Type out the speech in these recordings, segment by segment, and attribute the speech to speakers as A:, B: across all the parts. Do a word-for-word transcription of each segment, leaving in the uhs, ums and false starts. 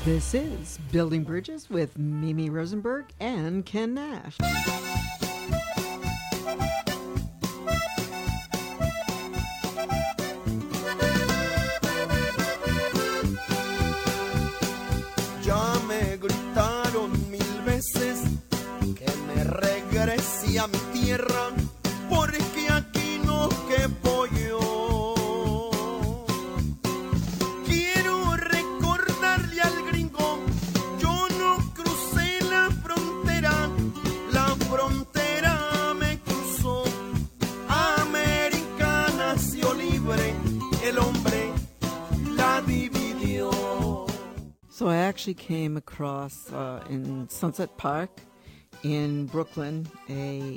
A: This is Building Bridges with Mimi Rosenberg and Ken Nash.
B: Ya me gritaron mil veces que me regrese a mi tierra, porque aquí no quepo yo. Quiero recordarle al gringo, yo no crucé la frontera, la frontera me cruzó. América nació libre, el hombre la dividió.
A: So I actually came across uh, in Sunset Park in Brooklyn a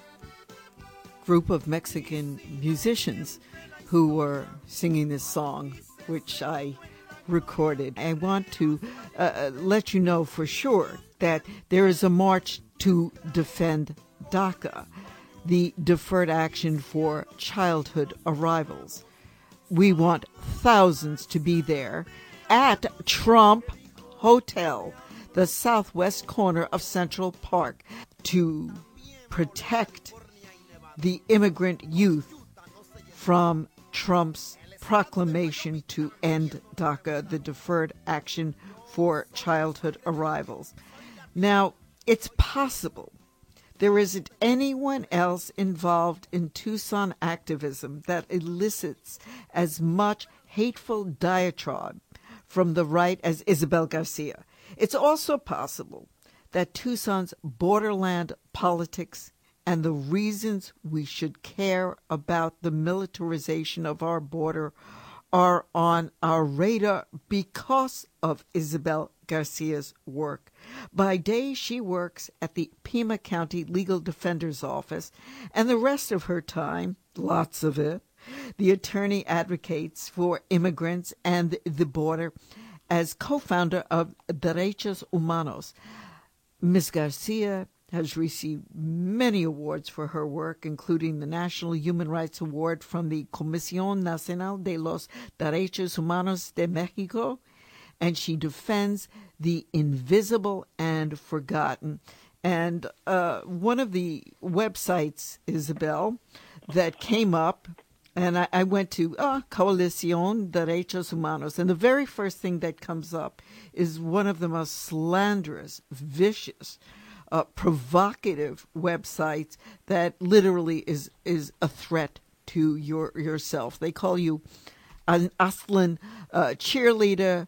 A: group of Mexican musicians who were singing this song, which I recorded. I want to uh, let you know for sure that there is a march to defend DACA, the Deferred Action for Childhood Arrivals. We want thousands to be there at Trump Hotel, the southwest corner of Central Park, to protect the immigrant youth from Trump's proclamation to end DACA, the Deferred Action for Childhood Arrivals. Now, it's possible there isn't anyone else involved in Tucson activism that elicits as much hateful diatribe from the right as Isabel Garcia. It's also possible that Tucson's borderland politics and the reasons we should care about the militarization of our border are on our radar because of Isabel Garcia's work. By day, she works at the Pima County Legal Defender's Office, and the rest of her time, lots of it, the attorney advocates for immigrants and the border as co-founder of Derechos Humanos. Miz Garcia has received many awards for her work, including the National Human Rights Award from the Comisión Nacional de los Derechos Humanos de México, and she defends the invisible and forgotten. And uh, one of the websites, Isabel, that came up, and I, I went to uh, Coalición Derechos Humanos, and the very first thing that comes up is one of the most slanderous, vicious, uh, provocative websites that literally is is a threat to your yourself. They call you an Aslan uh, cheerleader,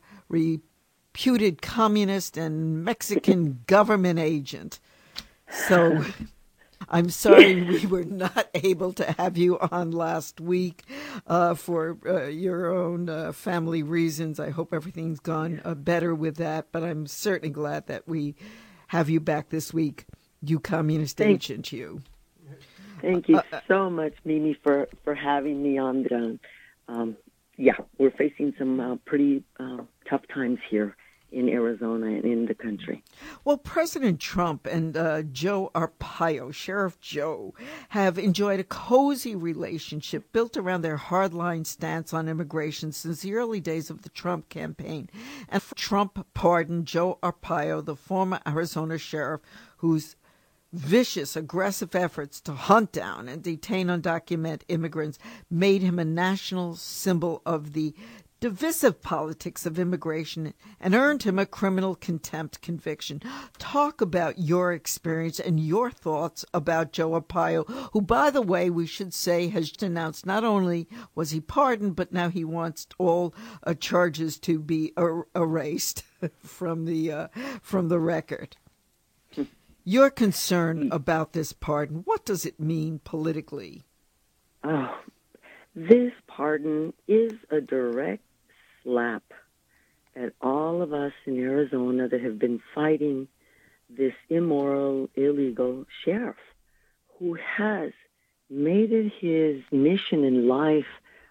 A: reputed communist, and Mexican government agent. So I'm sorry we were not able to have you on last week uh, for uh, your own uh, family reasons. I hope everything's gone uh, better with that, but I'm certainly glad that we have you back this week, you communist
C: Thank,
A: agent, you.
C: Thank you
A: uh,
C: so much, Mimi, for, for having me on. The, um, yeah, we're facing some uh, pretty uh, tough times here in Arizona and in the country.
A: Well, President Trump and uh, Joe Arpaio, Sheriff Joe, have enjoyed a cozy relationship built around their hardline stance on immigration since the early days of the Trump campaign. And Trump pardoned Joe Arpaio, the former Arizona sheriff, whose vicious, aggressive efforts to hunt down and detain undocumented immigrants made him a national symbol of the divisive politics of immigration and earned him a criminal contempt conviction. Talk about your experience and your thoughts about Joe Arpaio, who, by the way, we should say has denounced not only was he pardoned, but now he wants all uh, charges to be er- erased from the uh, from the record. Your concern about this pardon, what does it mean politically?
C: Oh, this pardon is a direct slap at all of us in Arizona that have been fighting this immoral, illegal sheriff who has made it his mission in life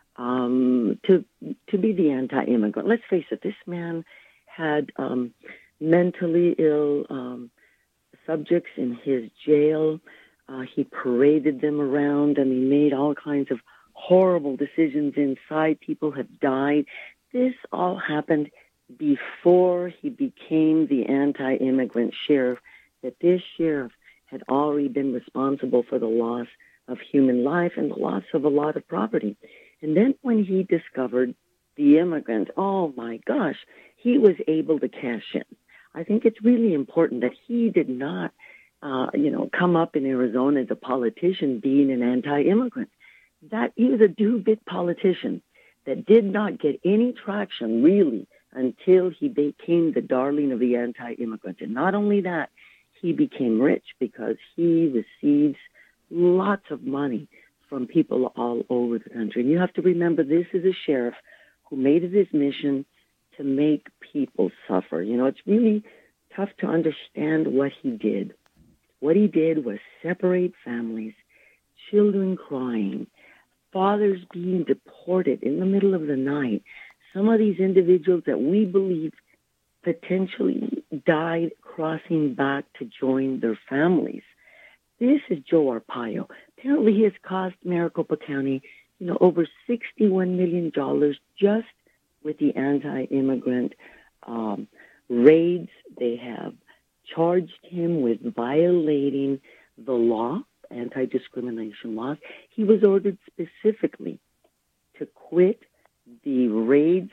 C: um, to to be the anti-immigrant. Let's face it, this man had um, mentally ill um, subjects in his jail. Uh, he paraded them around, and he made all kinds of horrible decisions inside. People have died. This all happened before he became the anti-immigrant sheriff, that this sheriff had already been responsible for the loss of human life and the loss of a lot of property. And then when he discovered the immigrant, oh my gosh, he was able to cash in. I think it's really important that he did not, uh, you know, come up in Arizona as a politician being an anti-immigrant. That he was a do-bit politician that did not get any traction, really, until he became the darling of the anti-immigrant. And not only that, he became rich because he receives lots of money from people all over the country. And you have to remember, this is a sheriff who made it his mission to make people suffer. You know, it's really tough to understand what he did. What he did was separate families, children crying, fathers being deported in the middle of the night. Some of these individuals that we believe potentially died crossing back to join their families. This is Joe Arpaio. Apparently he has cost Maricopa County, you know, over sixty-one million dollars just with the anti-immigrant um, raids. They have charged him with violating the law, anti-discrimination laws. He was ordered specifically to quit the raids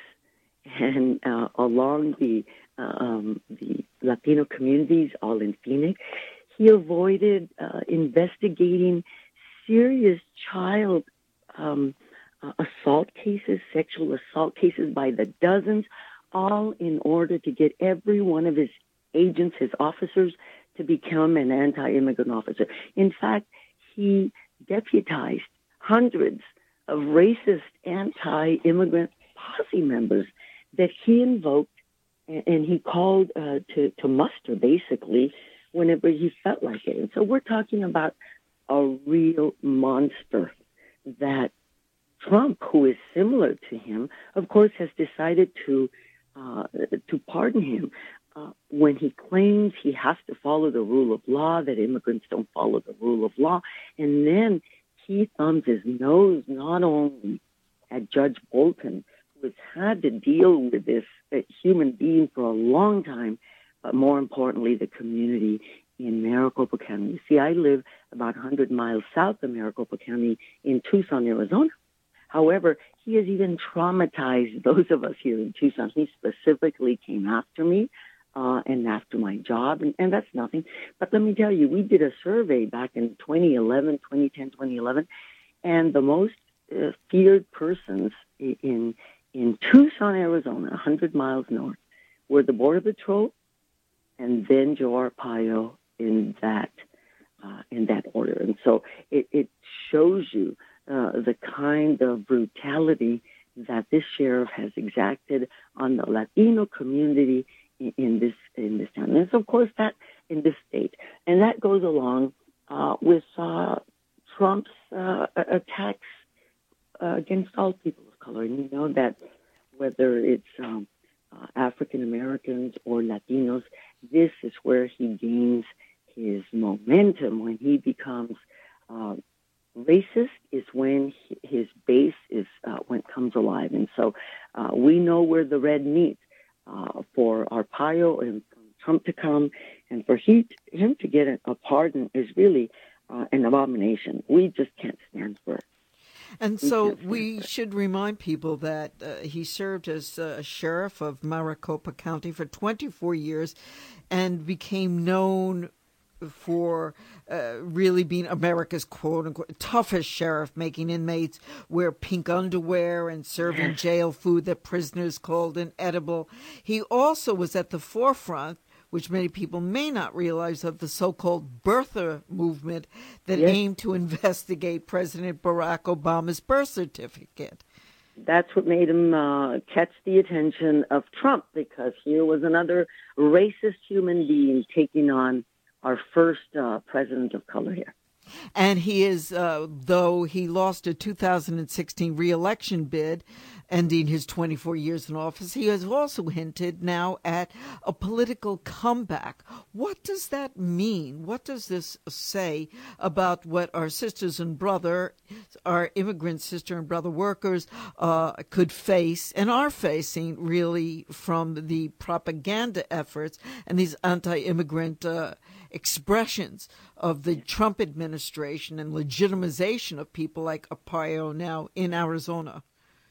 C: and uh, along the uh, um, the Latino communities, all in Phoenix. He avoided uh, investigating serious child um, uh, assault cases, sexual assault cases by the dozens, all in order to get every one of his agents, his officers, to become an anti-immigrant officer. In fact, he deputized hundreds of racist anti-immigrant posse members that he invoked and he called uh, to, to muster, basically, whenever he felt like it. And so we're talking about a real monster that Trump, who is similar to him, of course, has decided to uh, to pardon him uh, when he claims he has to follow the rule of law, that immigrants don't follow the rule of law. And then he thumbs his nose not only at Judge Bolton, who has had to deal with this uh, human being for a long time, but more importantly, the community in Maricopa County. You see, I live about one hundred miles south of Maricopa County in Tucson, Arizona. However, he has even traumatized those of us here in Tucson. He specifically came after me uh, and after my job, and, and that's nothing. But let me tell you, we did a survey back in twenty eleven, twenty ten, twenty eleven, and the most uh, feared persons in in Tucson, Arizona, one hundred miles north, were the Border Patrol and then Joe Arpaio in that uh, in that order. And so it, it shows you uh, the kind of brutality that this sheriff has exacted on the Latino community in, in this in this town. And it's, of course, that in this state. And that goes along uh, with uh, Trump's uh, attacks uh, against all people of color. And you know that whether it's um, uh, African Americans or Latinos, this is where he gains his momentum. When he becomes uh, racist is when he, his base is uh, when it comes alive. And so uh, we know where the red meets uh, for Arpaio and for Trump to come, and for he, him to get a, a pardon is really uh, an abomination. We just can't stand for it.
A: And so we should remind people that uh, he served as a sheriff of Maricopa County for twenty-four years and became known for uh, really being America's quote-unquote toughest sheriff, making inmates wear pink underwear and serving jail food that prisoners called inedible. He also was at the forefront, which many people may not realize, of the so-called birther movement that yes. aimed to investigate President Barack Obama's birth certificate.
C: That's what made him uh, catch the attention of Trump, because here was another racist human being taking on our first uh, president of color here.
A: And he is, uh, though he lost a two thousand sixteen re-election bid, ending his twenty-four years in office, he has also hinted now at a political comeback. What does that mean? What does this say about what our sisters and brother, our immigrant sister and brother workers uh, could face and are facing, really, from the propaganda efforts and these anti-immigrant uh, expressions of the Trump administration and legitimization of people like Arpaio now in Arizona?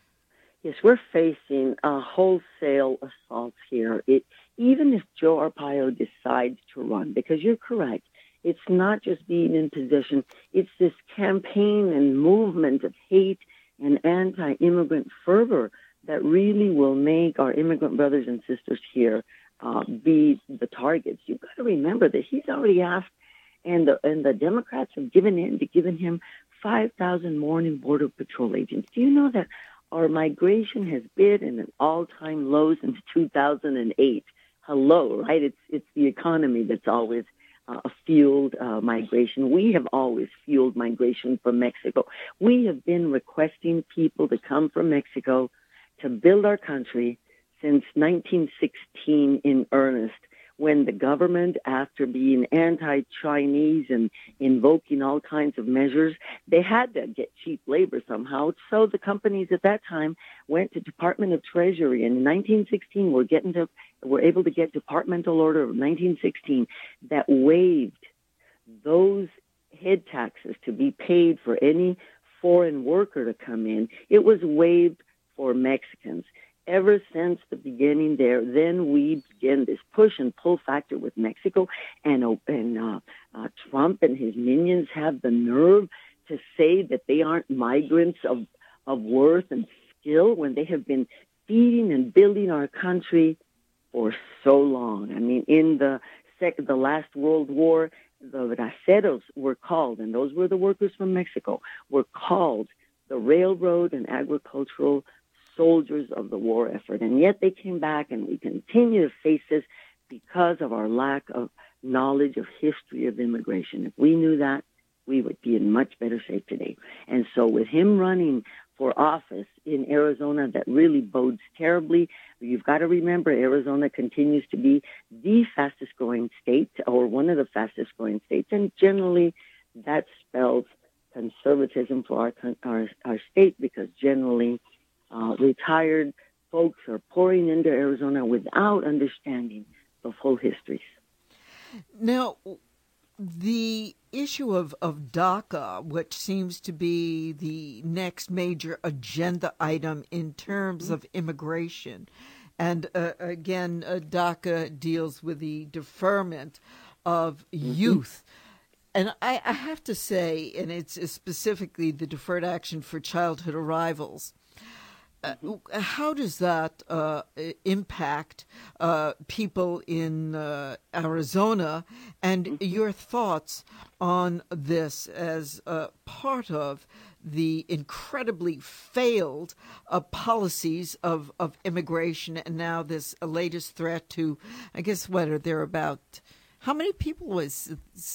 C: Yes, we're facing a wholesale assault here. It, even if Joe Arpaio decides to run, because you're correct, it's not just being in position, it's this campaign and movement of hate and anti-immigrant fervor that really will make our immigrant brothers and sisters here uh, be the targets. You've got to remember that he's already asked, and the, and the Democrats have given in to giving him five thousand more new Border Patrol agents. Do you know that our migration has been in an all-time low since two thousand eight? Hello, right? It's it's the economy that's always uh, fueled uh, migration. We have always fueled migration from Mexico. We have been requesting people to come from Mexico to build our country since nineteen sixteen in earnest, when the government, after being anti-Chinese and invoking all kinds of measures, they had to get cheap labor somehow. So the companies at that time went to Department of Treasury. And in nineteen sixteen, we're getting to, we're able to get Departmental Order of nineteen sixteen that waived those head taxes to be paid for any foreign worker to come in. It was waived for Mexicans. Ever since the beginning there, then we begin this push and pull factor with Mexico, and, and uh, uh, Trump and his minions have the nerve to say that they aren't migrants of, of worth and skill when they have been feeding and building our country for so long. I mean, in the sec- the last World War, the raceros were called, and those were the workers from Mexico, were called the railroad and agricultural soldiers of the war effort. And yet they came back, and we continue to face this because of our lack of knowledge of history of immigration. If we knew that, we would be in much better shape today. And so with him running for office in Arizona, that really bodes terribly. You've got to remember, Arizona continues to be the fastest growing state, or one of the fastest growing states, and generally that spells conservatism for our our, our state, because generally Uh, retired folks are pouring into Arizona without understanding the full histories.
A: Now, the issue of, of DACA, which seems to be the next major agenda item in terms mm-hmm. of immigration, and uh, again, uh, DACA deals with the deferment of mm-hmm. youth. And I, I have to say, and it's specifically the deferred action for childhood arrivals, Uh, how does that uh, impact uh, people in uh, Arizona, and your thoughts on this as uh, part of the incredibly failed uh, policies of, of immigration, and now this uh, latest threat to, I guess, what are there about, how many people was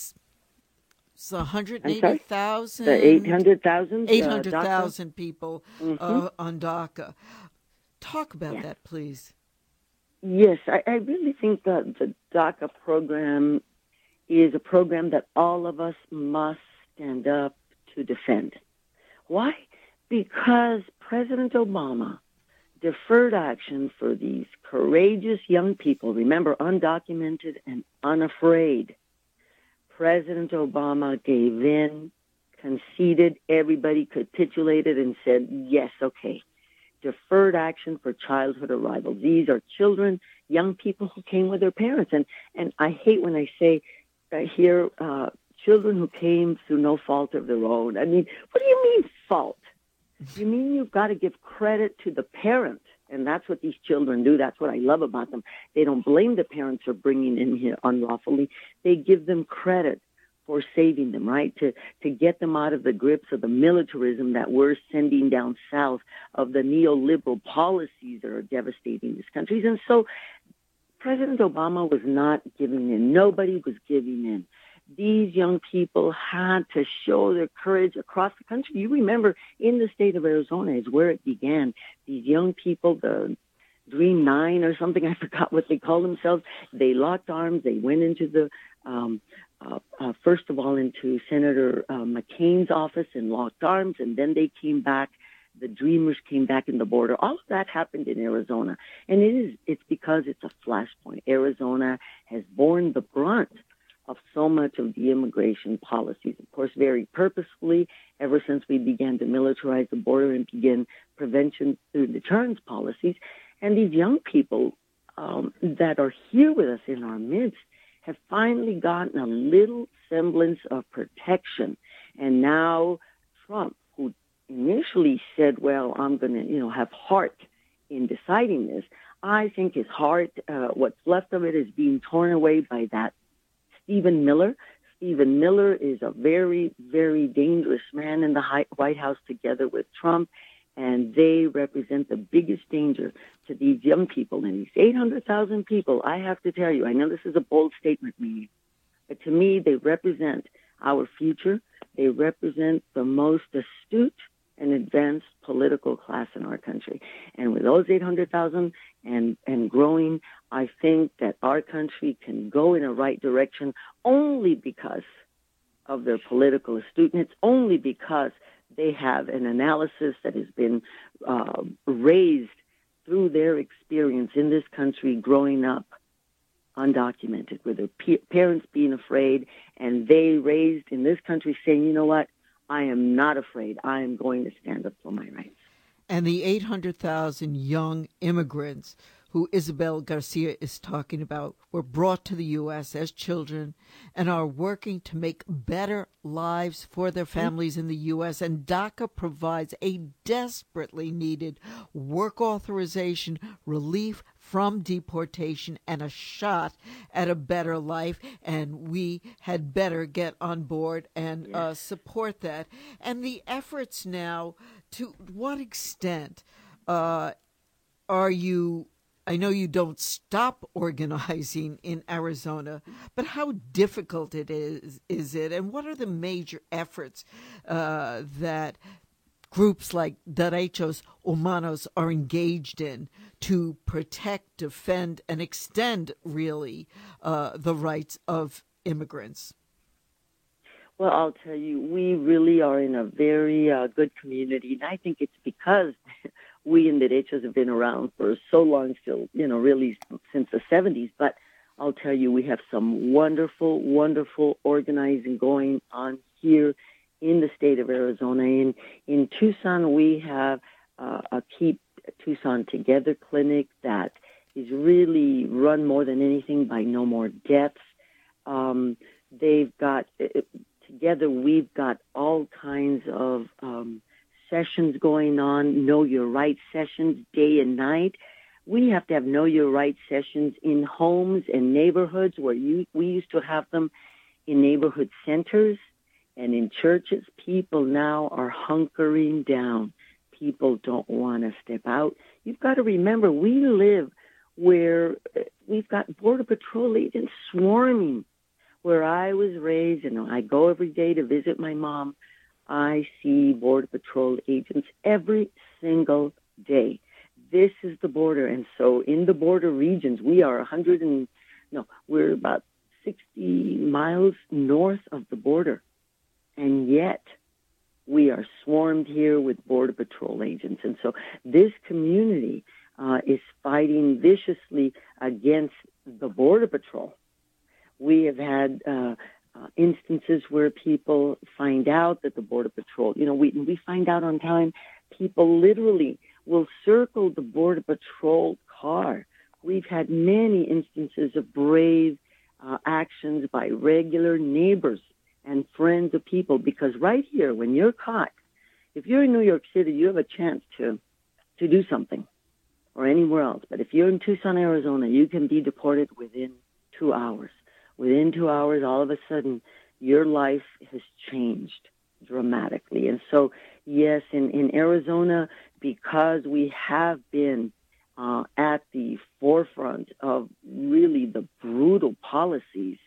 A: So one hundred eighty thousand?
C: eight hundred thousand?
A: eight hundred thousand uh, people
C: mm-hmm.
A: uh, on DACA. Talk about
C: yeah.
A: that, please.
C: Yes, I, I really think that the DACA program is a program that all of us must stand up to defend. Why? Because President Obama deferred action for these courageous young people, remember, undocumented and unafraid. President Obama gave in, conceded, everybody capitulated and said, yes, okay, deferred action for childhood arrival. These are children, young people who came with their parents. And, and I hate when I say, I hear uh, children who came through no fault of their own. I mean, what do you mean fault? You mean you've got to give credit to the parent. And that's what these children do. That's what I love about them. They don't blame the parents for bringing in here unlawfully. They give them credit for saving them, right? To to get them out of the grips of the militarism that we're sending down south, of the neoliberal policies that are devastating these countries. And so President Obama was not giving in. Nobody was giving in. these young people had to show their courage across the country. You remember, in the state of Arizona is where it began. These young people, the Dream Nine or something, I forgot what they called themselves, they locked arms. They went into the, um, uh, uh, first of all, into Senator uh, McCain's office and locked arms, and then they came back. The Dreamers came back in the border. All of that happened in Arizona. And it is, it's because it's a flashpoint. Arizona has borne the brunt of so much of the immigration policies, of course, very purposefully, ever since we began to militarize the border and begin prevention through deterrence policies. And these young people um, that are here with us in our midst have finally gotten a little semblance of protection. And now Trump, who initially said, well, I'm going to, you know, have heart in deciding this, I think his heart, uh, what's left of it, is being torn away by that Stephen Miller. Stephen Miller is a very, very dangerous man in the White House together with Trump, and they represent the biggest danger to these young people. And these eight hundred thousand people, I have to tell you, I know this is a bold statement, Mimi, but to me, they represent our future. They represent the most astute and advanced political class in our country. And with those eight hundred thousand and, and growing, I think that our country can go in a right direction only because of their political astuteness, only because they have an analysis that has been uh, raised through their experience in this country growing up undocumented, with their pe- parents being afraid, and they raised in this country saying, you know what, I am not afraid. I am going to stand up for my rights.
A: And the eight hundred thousand young immigrants who Isabel Garcia is talking about were brought to the U S as children and are working to make better lives for their families in the U S. And DACA provides a desperately needed work authorization, relief from deportation, and a shot at a better life. And we had better get on board and yes. uh, support that. And the efforts now, to what extent uh, are you... I know you don't stop organizing in Arizona, but how difficult it is, is it? And what are the major efforts uh, that groups like Derechos Humanos are engaged in to protect, defend, and extend, really, uh, the rights of immigrants?
C: Well, I'll tell you, we really are in a very uh, good community, and I think it's because we in Derechos have been around for so long, still, you know, really since the seventies. But I'll tell you, we have some wonderful, wonderful organizing going on here in the state of Arizona. In in Tucson, we have uh, a Keep Tucson Together clinic that is really run more than anything by No More Deaths. Um, they've got, uh, together, we've got all kinds of um sessions going on, Know Your Rights sessions, day and night. We have to have Know Your Rights sessions in homes and neighborhoods where you, we used to have them in neighborhood centers and in churches. People now are hunkering down. People don't want to step out. You've got to remember, we live where we've got Border Patrol agents swarming. Where I was raised, and I go every day to visit my mom, I see Border Patrol agents every single day. This is the border. And so in the border regions, we are one hundred and, no, we're about sixty miles north of the border. And yet we are swarmed here with Border Patrol agents. And so this community uh, is fighting viciously against the Border Patrol. We have had uh, Uh, instances where people find out that the Border Patrol, you know, we we find out on time, people literally will circle the Border Patrol car. We've had many instances of brave uh, actions by regular neighbors and friends of people, because right here, when you're caught, if you're in New York City, you have a chance to, to do something, or anywhere else. But if you're in Tucson, Arizona, you can be deported within two hours. Within two hours, all of a sudden, your life has changed dramatically. And so, yes, in, in Arizona, because we have been uh, at the forefront of really the brutal policies,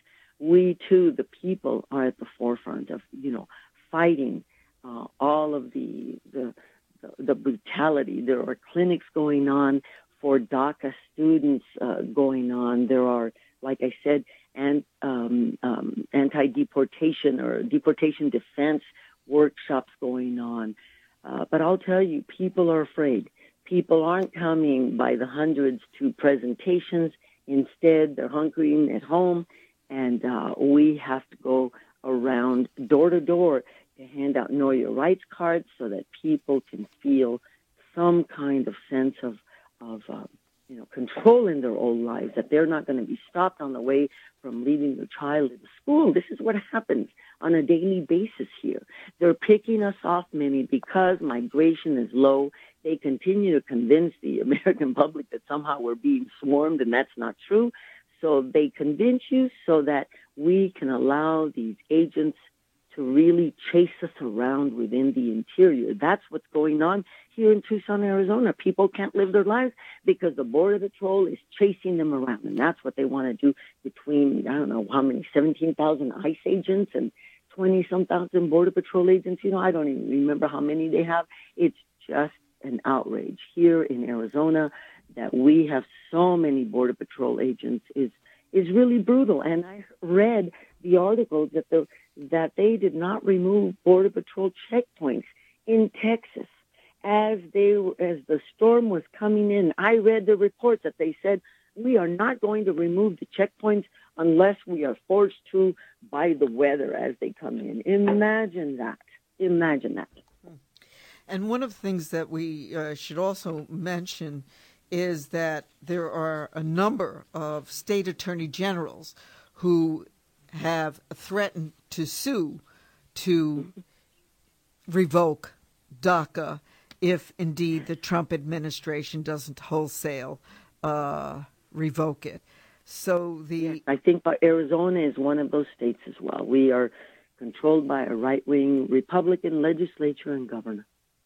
C: we too, the people, are at the forefront of, you know, fighting uh, all of the, the the brutality. There are clinics going on for DACA students uh, going on. There are, like I said, and um, um, anti-deportation or deportation defense workshops going on. Uh, but I'll tell you, people are afraid. People aren't coming by the hundreds to presentations. Instead, they're hunkering at home, and uh, we have to go around door to door to hand out Know Your Rights cards so that people can feel some kind of sense of, of uh, you know, control in their own lives, that they're not going to be stopped on the way from leaving their child at school. This is what happens on a daily basis here. They're picking us off, many, because migration is low. They continue to convince the American public that somehow we're being swarmed, and that's not true. So they convince you so that we can allow these agents to really chase us around within the interior. That's what's going on here in Tucson, Arizona. People can't live their lives because the Border Patrol is chasing them around, and that's what they want to do between, I don't know how many, seventeen thousand ICE agents and twenty-some thousand Border Patrol agents. You know, I don't even remember how many they have. It's just an outrage here in Arizona that we have so many Border Patrol agents is is really brutal. And I read the articles that the that they did not remove Border Patrol checkpoints in Texas as they as the storm was coming in. I read the reports that they said, we are not going to remove the checkpoints unless we are forced to by the weather as they come in. Imagine that. Imagine that.
A: And one of the things that we uh, should also mention is that there are a number of state attorney generals who have threatened to sue to revoke DACA if indeed the Trump administration doesn't wholesale uh, revoke it. So the
C: yes, I think Arizona is one of those states as well. We are controlled by a right-wing Republican legislature and governor.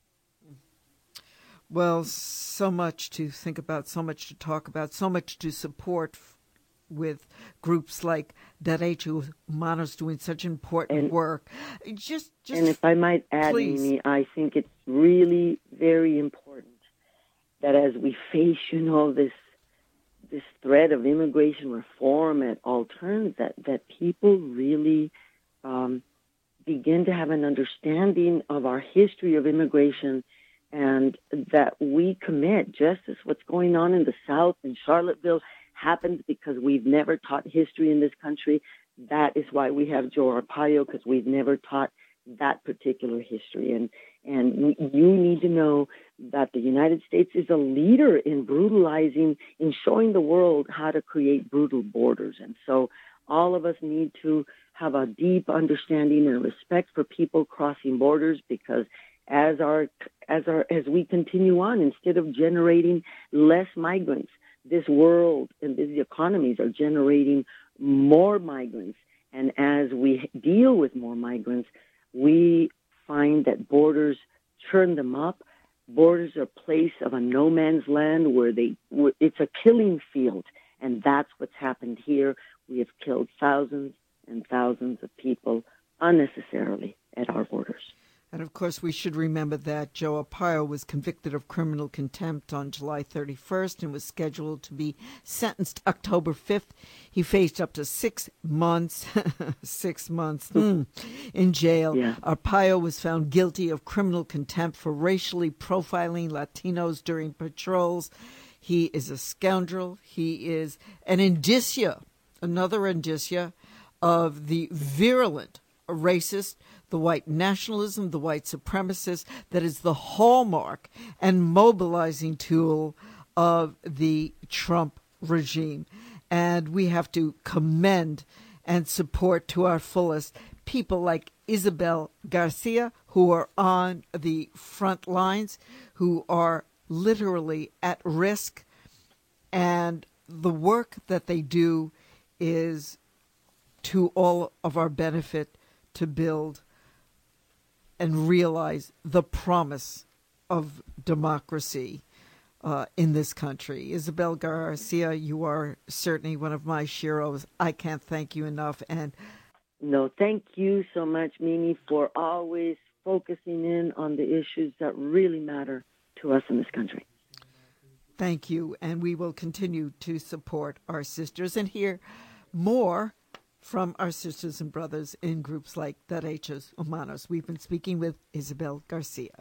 A: Well, so much to think about, so much to talk about, so much to support f- with groups like Derechos Humanos doing such important
C: and,
A: work. Just, just,
C: and if I might add,
A: please.
C: Mimi, I think it's really very important that as we face, you know, this this threat of immigration reform at all turns, that, that people really um, begin to have an understanding of our history of immigration, and that we commit justice. What's going on in the South, in Charlottesville, happens because we've never taught history in this country. That is why we have Joe Arpaio, because we've never taught that particular history. And and you need to know that the United States is a leader in brutalizing, in showing the world how to create brutal borders. And so all of us need to have a deep understanding and respect for people crossing borders, because as our as our as we continue on, instead of generating less migrants, this world and these economies are generating more migrants. And as we deal with more migrants, we find that borders churn them up. Borders are a place of a no man's land where they where it's a killing field, and that's what's happened here. We have killed thousands and thousands of people unnecessarily at our borders.
A: And, of course, we should remember that Joe Arpaio was convicted of criminal contempt on July thirty-first and was scheduled to be sentenced October fifth. He faced up to six months, six months mm, in jail.
C: Yeah.
A: Arpaio was found guilty of criminal contempt for racially profiling Latinos during patrols. He is a scoundrel. He is an indicia, another indicia of the virulent racist, the white nationalism, the white supremacist that is the hallmark and mobilizing tool of the Trump regime. And we have to commend and support to our fullest people like Isabel Garcia, who are on the front lines, who are literally at risk. And the work that they do is to all of our benefit, to build and realize the promise of democracy uh, in this country. Isabel Garcia, you are certainly one of my sheroes. I can't thank you enough. And
C: no, thank you so much, Mimi, for always focusing in on the issues that really matter to us in this country.
A: Thank you. And we will continue to support our sisters and hear more from our sisters and brothers in groups like Derechos Humanos. We've been speaking with Isabel Garcia.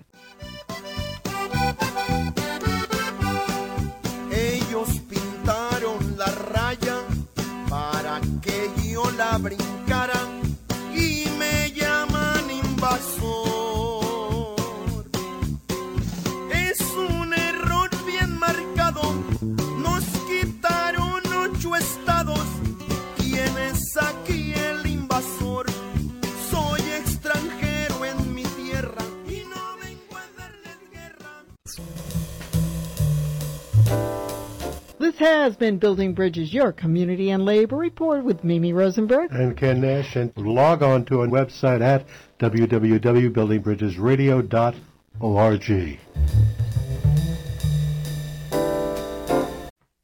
B: Ellos pintaron la raya para que yo la brincara y me llaman invasor. Es un error bien marcado, nos quitaron ocho estados. ¿Quién es aquí el invasor? Soy extranjero en mi tierra y no vengo a darles guerra.
A: This has been Building Bridges, your community and labor report with Mimi Rosenberg
D: and Ken Nash. And log on to our website at w w w dot building bridges radio dot org.